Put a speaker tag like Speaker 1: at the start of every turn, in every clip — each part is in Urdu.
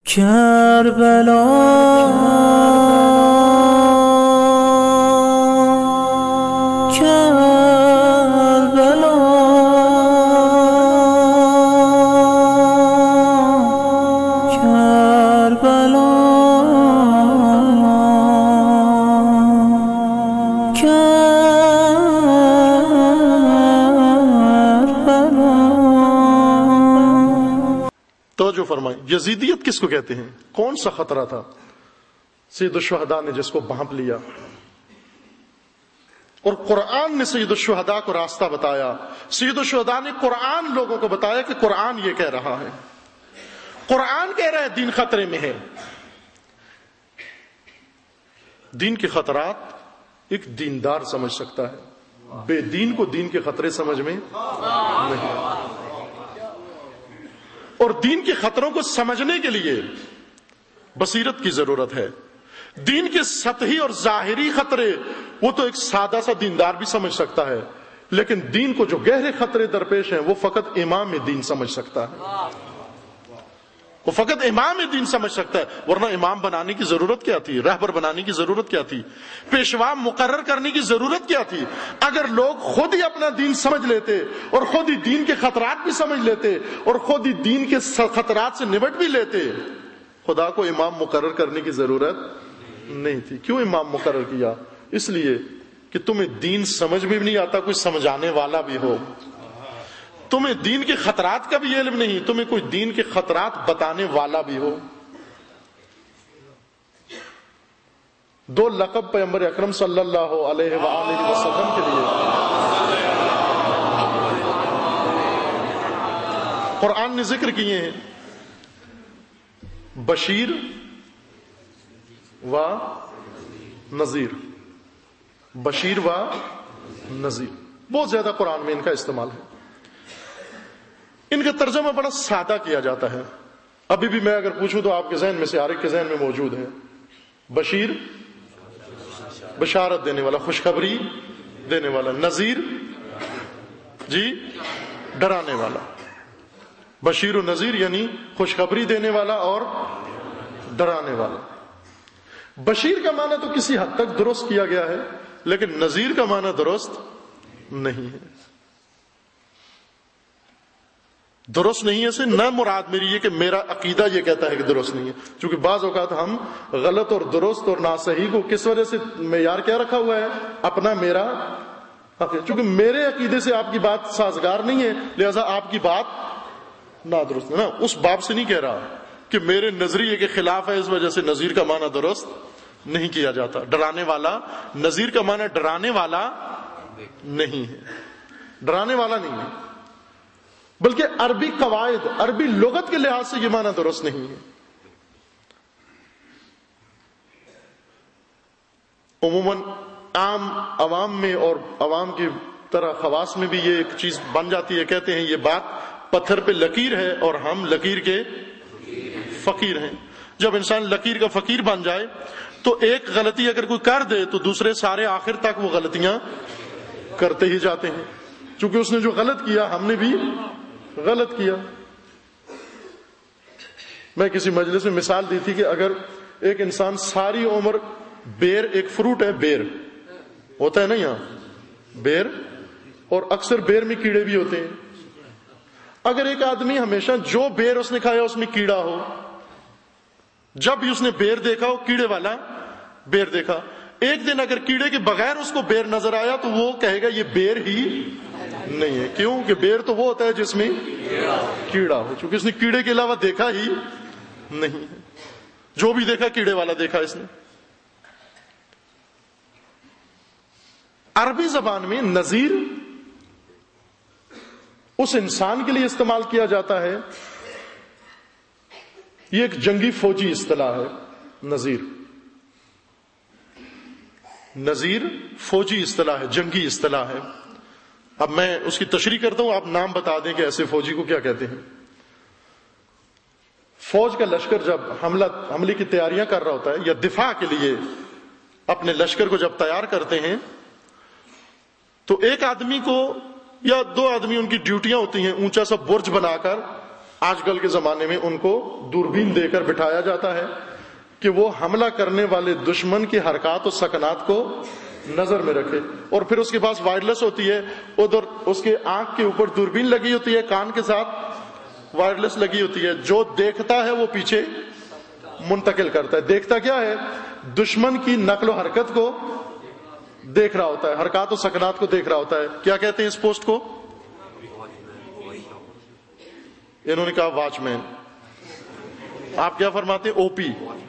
Speaker 1: کربلا کربلا کربلا
Speaker 2: توجہ فرمائیں، یزیدیت کس کو کہتے ہیں؟ کون سا خطرہ تھا؟ سید الشہداء نے جس کو بھانپ لیا، اور قرآن نے سید الشہداء کو راستہ بتایا۔ سید الشہداء نے قرآن لوگوں کو بتایا کہ قرآن یہ کہہ رہا ہے، قرآن کہہ رہا ہے دین خطرے میں ہے۔ دین کے خطرات ایک دیندار سمجھ سکتا ہے، بے دین کو دین کے خطرے سمجھ میں نہیں۔ اور دین کے خطروں کو سمجھنے کے لیے بصیرت کی ضرورت ہے۔ دین کے سطحی اور ظاہری خطرے وہ تو ایک سادہ سا دیندار بھی سمجھ سکتا ہے، لیکن دین کو جو گہرے خطرے درپیش ہیں وہ فقط امام دین سمجھ سکتا ہے، وہ فقط امام دین سمجھ سکتا ہے۔ ورنہ امام بنانے کی ضرورت کیا تھی؟ رہبر بنانے کی ضرورت کیا تھی؟ پیشوا مقرر کرنے کی ضرورت کیا تھی؟ اگر لوگ خود ہی اپنا دین سمجھ لیتے اور خود ہی دین کے خطرات بھی سمجھ لیتے اور خود ہی دین کے خطرات سے نمٹ بھی لیتے، خدا کو امام مقرر کرنے کی ضرورت نہیں تھی۔ کیوں امام مقرر کیا؟ اس لیے کہ تمہیں دین سمجھ بھی نہیں آتا، کوئی سمجھانے والا بھی ہو۔ تمہیں دین کے خطرات کا بھی علم نہیں، تمہیں کوئی دین کے خطرات بتانے والا بھی ہو۔ دو لقب پیغمبر اکرم صلی اللہ علیہ وآلہ وسلم کے لیے قرآن نے ذکر کیے ہیں، بشیر و نذیر، بشیر و نذیر، بہت زیادہ قرآن میں ان کا استعمال ہے۔ ان کا ترجمہ بڑا سادہ کیا جاتا ہے، ابھی بھی میں اگر پوچھوں تو آپ کے ذہن میں سے ہر ایک کے ذہن میں موجود ہے۔ بشیر بشارت دینے والا، خوشخبری دینے والا، نذیر جی ڈرانے والا۔ بشیر و نذیر یعنی خوشخبری دینے والا اور ڈرانے والا۔ بشیر کا معنی تو کسی حد تک درست کیا گیا ہے، لیکن نذیر کا معنی درست نہیں ہے۔ درست نہیں ہے سے نہ مراد میری یہ کہ میرا عقیدہ یہ کہتا ہے کہ درست نہیں ہے، چونکہ بعض اوقات ہم غلط اور درست اور ناصحیح کو کس وجہ سے معیار کیا رکھا ہوا ہے؟ اپنا میرا عقیدہ، چونکہ میرے عقیدے سے آپ کی بات سازگار نہیں ہے لہذا آپ کی بات نادرست ہے نا، اس باب سے نہیں کہہ رہا کہ میرے نظریے کے خلاف ہے اس وجہ سے نذیر کا معنی درست نہیں کیا جاتا۔ ڈرانے والا، نذیر کا معنی ڈرانے والا نہیں ہے، ڈرانے والا نہیں ہے، بلکہ عربی قواعد، عربی لغت کے لحاظ سے یہ معنی درست نہیں ہے۔ عموماً عام عوام میں اور عوام کی طرح خواص میں بھی یہ ایک چیز بن جاتی ہے، کہتے ہیں یہ بات پتھر پہ لکیر ہے اور ہم لکیر کے فقیر ہیں۔ جب انسان لکیر کا فقیر بن جائے تو ایک غلطی اگر کوئی کر دے تو دوسرے سارے آخر تک وہ غلطیاں کرتے ہی جاتے ہیں، چونکہ اس نے جو غلط کیا ہم نے بھی غلط کیا۔ میں کسی مجلس میں مثال دی تھی کہ اگر ایک انسان ساری عمر بیر، ایک فروٹ ہے بیر، ہوتا ہے نا یہاں بیر، اور اکثر بیر میں کیڑے بھی ہوتے ہیں، اگر ایک آدمی ہمیشہ جو بیر اس نے کھایا اس میں کیڑا ہو، جب بھی اس نے بیر دیکھا ہو کیڑے والا بیر دیکھا، ایک دن اگر کیڑے کے بغیر اس کو بیر نظر آیا تو وہ کہے گا یہ بیر ہی نہیں ہے۔ کیوں کہ بیر تو وہ ہوتا ہے جس میں کیڑا ہو، چونکہ اس نے کیڑے کے علاوہ دیکھا ہی نہیں ہے، جو بھی دیکھا کیڑے والا دیکھا اس نے۔ عربی زبان میں نذیر اس انسان کے لیے استعمال کیا جاتا ہے، یہ ایک جنگی فوجی اصطلاح ہے۔ نذیر، نذیر فوجی اصطلاح ہے، جنگی اصطلاح ہے۔ اب میں اس کی تشریح کرتا ہوں، آپ نام بتا دیں کہ ایسے فوجی کو کیا کہتے ہیں۔ فوج کا لشکر جب حملے کی تیاریاں کر رہا ہوتا ہے یا دفاع کے لیے اپنے لشکر کو جب تیار کرتے ہیں تو ایک آدمی کو یا دو آدمی ان کی ڈیوٹیاں ہوتی ہیں، اونچا سا برج بنا کر آج کل کے زمانے میں ان کو دوربین دے کر بٹھایا جاتا ہے کہ وہ حملہ کرنے والے دشمن کی حرکات و سکنات کو نظر میں رکھے، اور پھر اس کے پاس وائرلیس ہوتی ہے، ادھر اس کے آنکھ کے اوپر دوربین لگی ہوتی ہے، کان کے ساتھ وائرلیس لگی ہوتی ہے، جو دیکھتا ہے وہ پیچھے منتقل کرتا ہے۔ دیکھتا کیا ہے؟ دشمن کی نقل و حرکت کو دیکھ رہا ہوتا ہے، حرکات و سکنات کو دیکھ رہا ہوتا ہے۔ کیا کہتے ہیں اس پوسٹ کو؟ انہوں نے کہا واچ مین۔ آپ کیا فرماتے ہیں؟ او پی۔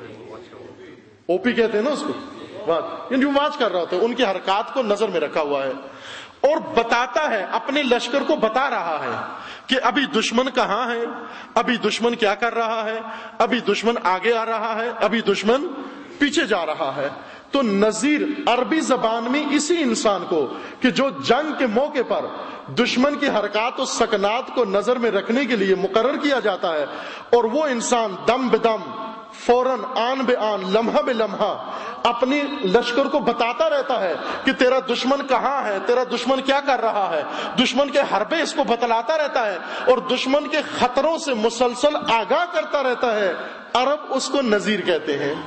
Speaker 2: او پی کہتے ہیں نا اس کو، واچ، جو واچ کر رہا ہوتا ہے، ان کی حرکات کو نظر میں رکھا ہوا ہے اور بتاتا ہے، اپنے لشکر کو بتا رہا ہے کہ ابھی دشمن کہاں ہے، ابھی دشمن کیا کر رہا ہے، ابھی دشمن آگے آ رہا ہے، ابھی دشمن پیچھے جا رہا ہے۔ تو نذیر عربی زبان میں اسی انسان کو کہ جو جنگ کے موقع پر دشمن کی حرکات و سکنات کو نظر میں رکھنے کے لیے مقرر کیا جاتا ہے، اور وہ انسان دم بدم، فوراً، آن بے آن، لمحہ بے لمحہ اپنی لشکر کو بتاتا رہتا ہے کہ تیرا دشمن کہاں ہے، تیرا دشمن کیا کر رہا ہے، دشمن کے حربے اس کو بتلاتا رہتا ہے اور دشمن کے خطروں سے مسلسل آگاہ کرتا رہتا ہے۔ عرب اس کو نذیر کہتے ہیں۔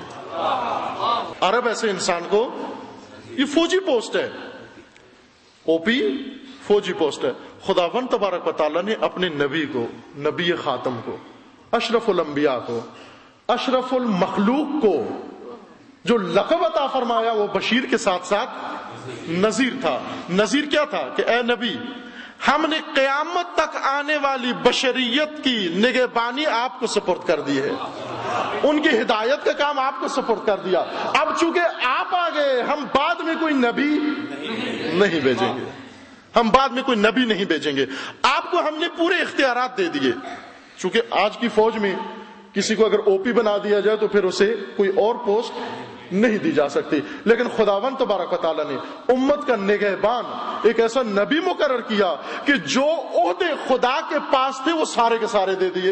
Speaker 2: عرب ایسے انسان کو، یہ فوجی پوسٹ ہے، او پی فوجی پوسٹ ہے۔ خداوند تبارک و تعالیٰ نے اپنے نبی کو، نبی خاتم کو، اشرف الانبیاء کو، اشرف المخلوق کو جو لقب عطا فرمایا وہ بشیر کے ساتھ ساتھ نذیر تھا۔ نذیر کیا تھا؟ کہ اے نبی، ہم نے قیامت تک آنے والی بشریت کی نگہبانی آپ کو سپرد کر دی ہے، ان کی ہدایت کا کام آپ کو سپرد کر دیا۔ اب چونکہ آپ آ گئے، ہم بعد میں کوئی نبی نہیں بھیجیں گے، ہم بعد میں کوئی نبی نہیں بھیجیں گے، آپ کو ہم نے پورے اختیارات دے دیے۔ چونکہ آج کی فوج میں کسی کو اگر او پی بنا دیا جائے تو پھر اسے کوئی اور پوسٹ نہیں دی جا سکتی، لیکن خداوند تبارک و تعالیٰ نے امت کا نگہبان ایک ایسا نبی مقرر کیا کہ جو عہدے خدا کے پاس تھے وہ سارے کے سارے دے دیے،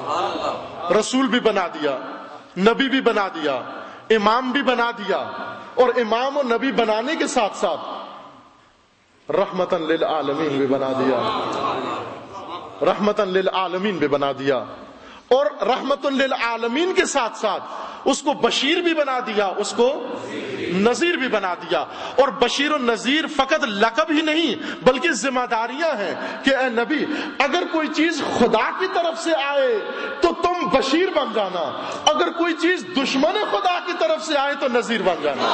Speaker 2: رسول بھی بنا دیا، نبی بھی بنا دیا، امام بھی بنا دیا، اور امام و نبی بنانے کے ساتھ ساتھ رحمتاً للعالمین بھی بنا دیا، رحمتاً للعالمین بھی بنا دیا، اور رحمت للعالمین کے ساتھ ساتھ اس کو بشیر بھی بنا دیا، اس کو نذیر بھی بنا دیا۔ اور بشیر و نذیر فقط لقب ہی نہیں بلکہ ذمہ داریاں ہیں کہ اے نبی، اگر کوئی چیز خدا کی طرف سے آئے تو تم بشیر بن جانا، اگر کوئی چیز دشمن خدا کی طرف سے آئے تو نذیر بن جانا۔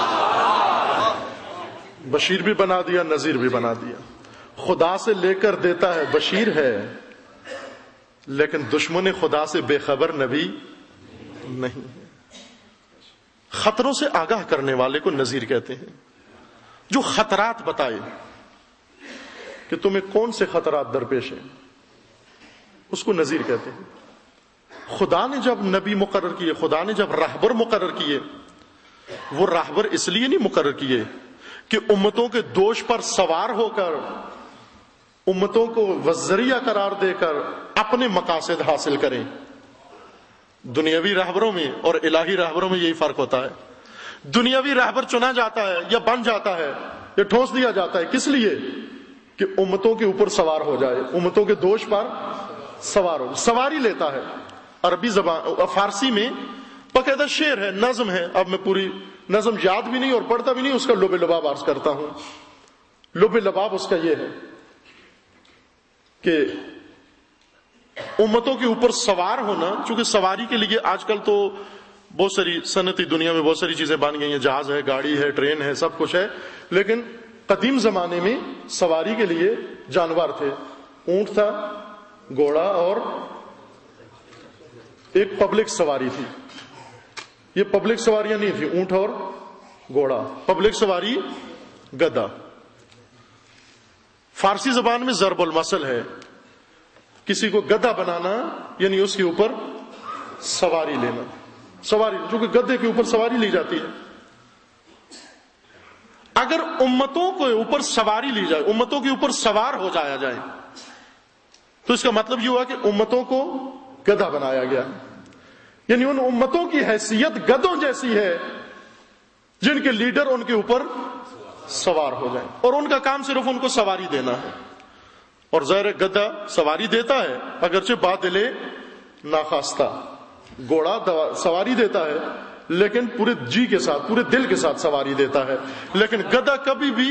Speaker 2: بشیر بھی بنا دیا، نذیر بھی بنا دیا۔ خدا سے لے کر دیتا ہے بشیر ہے، لیکن دشمن خدا سے بے خبر نبی نہیں ہے۔ خطروں سے آگاہ کرنے والے کو نذیر کہتے ہیں، جو خطرات بتائے کہ تمہیں کون سے خطرات درپیش ہیں، اس کو نذیر کہتے ہیں۔ خدا نے جب نبی مقرر کیے، خدا نے جب راہبر مقرر کیے، وہ راہبر اس لیے نہیں مقرر کیے کہ امتوں کے دوش پر سوار ہو کر، امتوں کو وذریعہ قرار دے کر اپنے مقاصد حاصل کریں۔ دنیاوی راہبروں میں اور الہی راہبروں میں یہی فرق ہوتا ہے۔ دنیاوی راہبر چنا جاتا ہے یا بن جاتا ہے یا ٹھونس دیا جاتا ہے، کس لیے؟ کہ امتوں کے اوپر سوار ہو جائے، امتوں کے دوش پر سوار ہو، سواری لیتا ہے۔ عربی زبان، فارسی میں باقاعدہ شعر ہے، نظم ہے، اب میں پوری نظم یاد بھی نہیں اور پڑھتا بھی نہیں، اس کا لب لباب عرض کرتا ہوں۔ لب لباب اس کا یہ ہے کہ امتوں کے اوپر سوار ہونا، چونکہ سواری کے لیے آج کل تو بہت ساری صنعتی دنیا میں بہت ساری چیزیں بن گئی ہیں، جہاز ہے، گاڑی ہے، ٹرین ہے، سب کچھ ہے، لیکن قدیم زمانے میں سواری کے لیے جانور تھے، اونٹ تھا، گھوڑا، اور ایک پبلک سواری تھی۔ یہ پبلک سواریاں نہیں تھی، اونٹ اور گھوڑا، پبلک سواری گدھا۔ فارسی زبان میں ضرب المثل ہے، کسی کو گدھا بنانا یعنی اس کے اوپر سواری لینا، سواری، چونکہ گدھے کے اوپر سواری لی جاتی ہے۔ اگر امتوں کے اوپر سواری لی جائے، امتوں کے اوپر سوار ہو جایا جائے، تو اس کا مطلب یہ ہوا کہ امتوں کو گدھا بنایا گیا، یعنی ان امتوں کی حیثیت گدھوں جیسی ہے جن کے لیڈر ان کے اوپر سوار ہو جائیں، اور ان کا کام صرف ان کو سواری دینا ہے۔ اور ظاہر گدھا سواری دیتا ہے، اگرچہ باطل ناخواستہ گھوڑا سواری دیتا ہے لیکن پورے جی کے ساتھ پورے دل کے ساتھ سواری دیتا ہے، لیکن گدھا کبھی بھی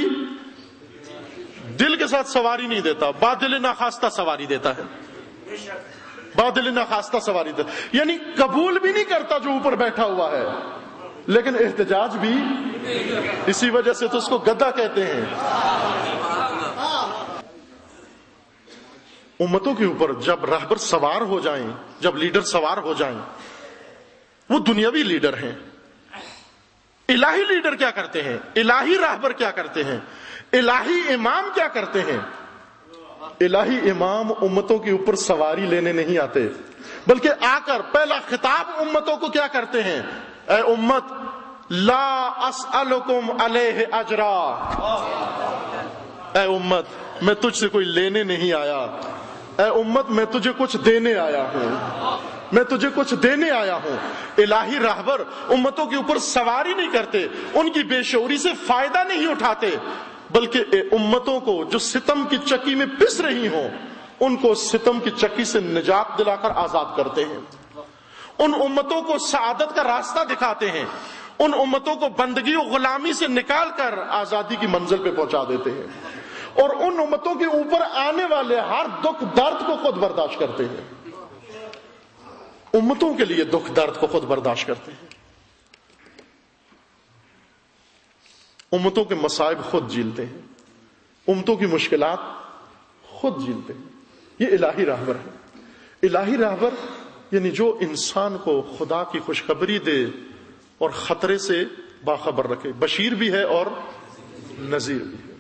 Speaker 2: دل کے ساتھ سواری نہیں دیتا، بادل ناخواستہ سواری دیتا ہے، بادل ناخواستہ سواری دیتا ہے، یعنی قبول بھی نہیں کرتا جو اوپر بیٹھا ہوا ہے، لیکن احتجاج بھی، اسی وجہ سے تو اس کو گدھا کہتے ہیں۔ امتوں کے اوپر جب راہبر سوار ہو جائیں، جب لیڈر سوار ہو جائیں، وہ دنیاوی لیڈر ہیں۔ الہی لیڈر کیا کرتے ہیں؟ الہی راہبر کیا کرتے ہیں؟ الہی امام کیا کرتے ہیں؟ الہی امام امتوں کے اوپر سواری لینے نہیں آتے، بلکہ آ کر پہلا خطاب امتوں کو کیا کرتے ہیں؟ اے امت، لا اسألکم علیہ اجرا، اے امت میں تجھ سے کوئی لینے نہیں آیا، اے امت میں تجھے کچھ دینے آیا ہوں، میں تجھے کچھ دینے آیا ہوں۔ الہی راہبر امتوں کے اوپر سواری نہیں کرتے، ان کی بے شعوری سے فائدہ نہیں اٹھاتے، بلکہ امتوں کو جو ستم کی چکی میں پس رہی ہوں ان کو ستم کی چکی سے نجات دلا کر آزاد کرتے ہیں، ان امتوں کو سعادت کا راستہ دکھاتے ہیں، ان امتوں کو بندگی و غلامی سے نکال کر آزادی کی منزل پہ پہنچا دیتے ہیں، اور ان امتوں کے اوپر آنے والے ہر دکھ درد کو خود برداشت کرتے ہیں، امتوں کے لیے دکھ درد کو خود برداشت کرتے ہیں، امتوں کے مصائب خود جھیلتے ہیں، امتوں کی مشکلات خود جھیلتے ہیں۔ یہ الہی راہبر ہے۔ الہی راہبر یعنی جو انسان کو خدا کی خوشخبری دے اور خطرے سے باخبر رکھے، بشیر بھی ہے اور نذیر بھی ہے۔